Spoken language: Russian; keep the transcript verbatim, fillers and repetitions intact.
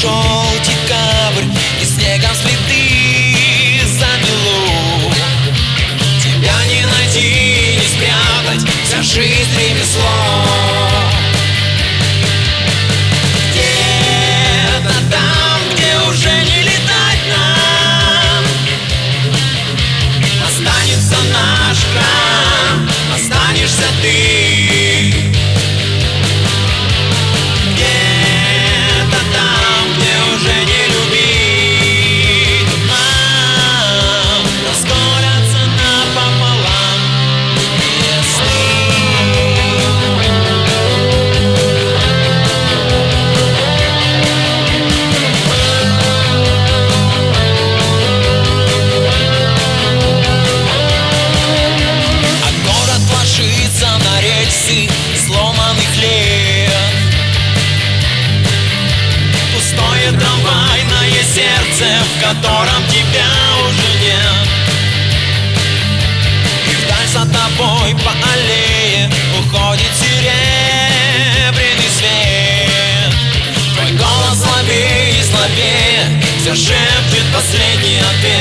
Пришел декабрь, и снегом следы замело. Тебя не найти, не спрятать, вся жизнь ремесло. Где-то там, где уже не летать нам, останется наш храм, останешься ты. Сломанных лет, пустое трамвайное сердце, в котором тебя уже нет. И вдаль за тобой по аллее уходит серебряный свет. Твой голос слабее и слабее, все шепчет последний ответ.